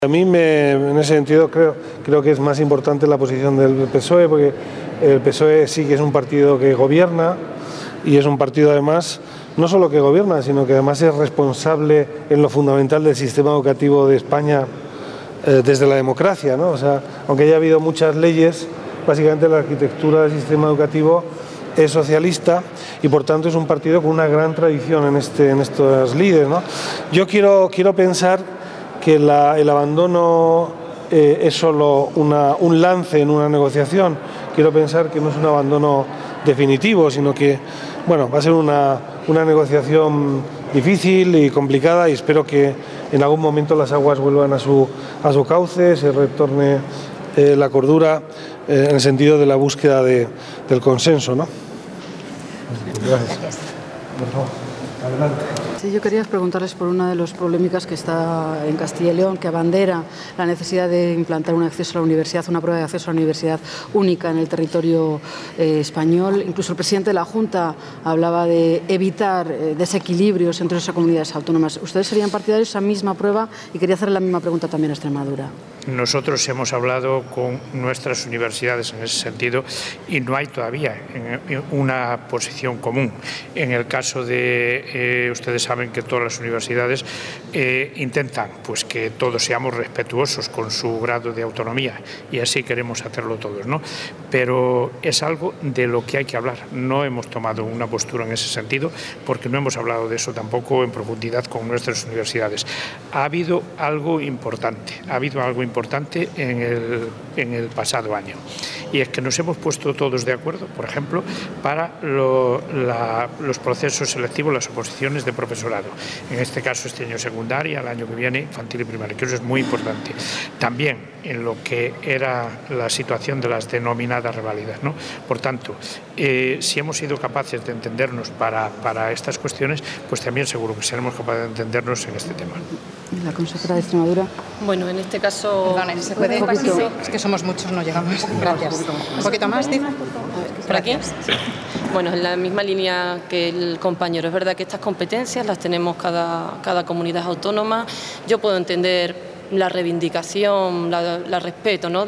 A mí, en ese sentido, creo que es más importante la posición del PSOE, porque el PSOE sí que es un partido que gobierna y es un partido, además, no solo que gobierna, sino que además es responsable en lo fundamental del sistema educativo de España desde la democracia, ¿no? O sea, aunque haya habido muchas leyes, básicamente la arquitectura del sistema educativo es socialista y, por tanto, es un partido con una gran tradición en estas lides, ¿no? Yo quiero pensar que el abandono es solo un lance en una negociación. Quiero pensar que no es un abandono definitivo, sino que, bueno, va a ser una negociación difícil y complicada, y espero que en algún momento las aguas vuelvan a su cauce, se retorne la cordura en el sentido de la búsqueda del consenso, ¿no? Gracias. Por favor, adelante. Sí, yo quería preguntarles por una de las polémicas que está en Castilla y León, que abandera la necesidad de implantar un acceso a la universidad, una prueba de acceso a la universidad única en el territorio español. Incluso el presidente de la Junta hablaba de evitar desequilibrios entre esas comunidades autónomas. ¿Ustedes serían partidarios de esa misma prueba? Y quería hacerle la misma pregunta también a Extremadura. Nosotros hemos hablado con nuestras universidades en ese sentido y no hay todavía una posición común. En el caso de, ustedes saben que todas las universidades intentan pues que todos seamos respetuosos con su grado de autonomía, y así queremos hacerlo todos, ¿no? Pero es algo de lo que hay que hablar. No hemos tomado una postura en ese sentido porque no hemos hablado de eso tampoco en profundidad con nuestras universidades. Ha habido algo importante, en el pasado año, y es que nos hemos puesto todos de acuerdo, por ejemplo, para los procesos selectivos, las oposiciones de profesorado. En este caso, este año secundaria, el año que viene infantil y primaria, que eso es muy importante. También en lo que era la situación de las denominadas reválidas, ¿no? Por tanto, si hemos sido capaces de entendernos para estas cuestiones, pues también seguro que seremos capaces de entendernos en este tema. La consejera de Extremadura. Bueno, en este caso... Perdone, ¿se puede? Es que somos muchos, no llegamos. Gracias. Un poquito más, Steve. ¿Por aquí? Sí. Bueno, en la misma línea que el compañero. Es verdad que estas competencias las tenemos cada comunidad autónoma. Yo puedo entender la reivindicación, la respeto, ¿no?,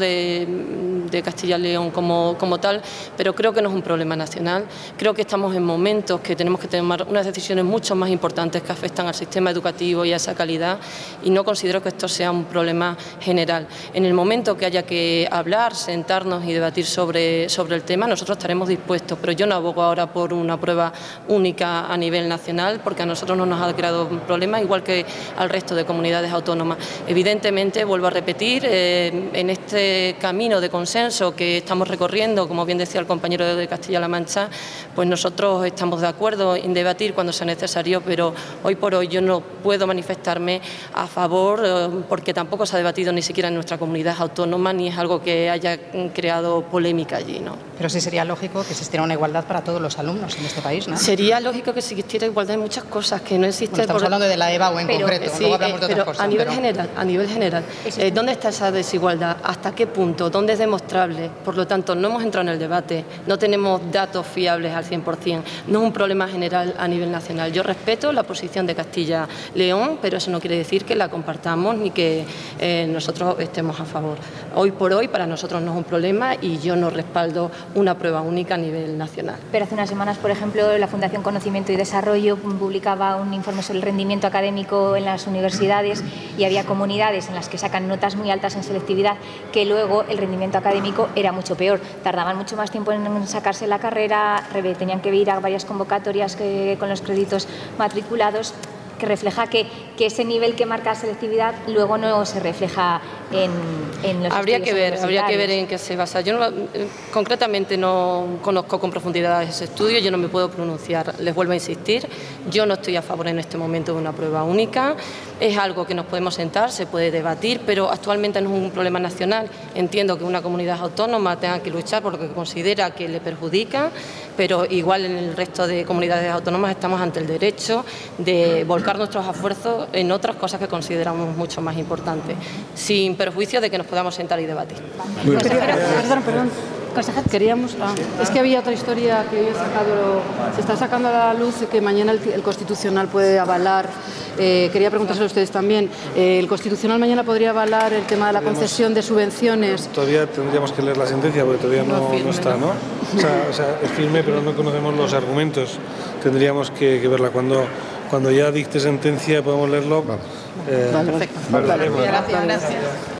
de Castilla y León como tal, pero creo que no es un problema nacional. Creo que estamos en momentos que tenemos que tomar unas decisiones mucho más importantes que afectan al sistema educativo y a esa calidad, y no considero que esto sea un problema general. En el momento que haya que hablar, sentarnos y debatir sobre el tema, nosotros estaremos dispuestos, pero yo no abogo ahora por una prueba única a nivel nacional, porque a nosotros no nos ha creado un problema, igual que al resto de comunidades autónomas. Evidentemente, vuelvo a repetir, en este camino de consenso que estamos recorriendo, como bien decía el compañero de Castilla-La Mancha, pues nosotros estamos de acuerdo en debatir cuando sea necesario, pero hoy por hoy yo no puedo manifestarme a favor, porque tampoco se ha debatido ni siquiera en nuestra comunidad autónoma, ni es algo que haya creado polémica allí, ¿no? Pero sí sería lógico que existiera una igualdad para todos los alumnos en este país, ¿no? Sería lógico que existiera igualdad en muchas cosas, que no existe... Bueno, estamos hablando de la EBAU en concreto, sí, luego hablamos de otras cosas. A nivel general, ¿dónde está esa desigualdad? ¿Hasta qué punto? ¿Dónde es demostrable? Por lo tanto, no hemos entrado en el debate, no tenemos datos fiables al 100%, no es un problema general a nivel nacional. Yo respeto la posición de Castilla-León, pero eso no quiere decir que la compartamos ni que nosotros estemos a favor. Hoy por hoy, para nosotros no es un problema y yo no respaldo una prueba única a nivel nacional. Pero hace unas semanas, por ejemplo, la Fundación Conocimiento y Desarrollo publicaba un informe sobre el rendimiento académico en las universidades, y había comunidades en las que sacan notas muy altas en selectividad que luego el rendimiento académico era mucho peor. Tardaban mucho más tiempo en sacarse la carrera, tenían que ir a varias convocatorias con los créditos matriculados, que refleja que ese nivel que marca selectividad luego no se refleja en los habría que ver en qué se basa. Yo concretamente no conozco con profundidad ese estudio, yo no me puedo pronunciar. Les vuelvo a insistir, yo no estoy a favor en este momento de una prueba única. Es algo que nos podemos sentar, se puede debatir, pero actualmente no es un problema nacional. Entiendo que una comunidad autónoma tenga que luchar por lo que considera que le perjudica, pero igual en el resto de comunidades autónomas estamos ante el derecho de volcar nuestros esfuerzos en otras cosas que consideramos mucho más importantes, sin perjuicio de que nos podamos sentar y debatir. Perdón. Queríamos, es que había otra historia que hoy se está sacando a la luz, que mañana el Constitucional puede avalar quería preguntárselo a ustedes también. ¿El Constitucional mañana podría avalar el tema de la concesión de subvenciones? Todavía tendríamos que leer la sentencia porque todavía no está, ¿no? O sea, es firme, pero no conocemos los argumentos. Tendríamos que verla. Cuando ya dicte sentencia podemos leerlo. Vale, perfecto. Gracias.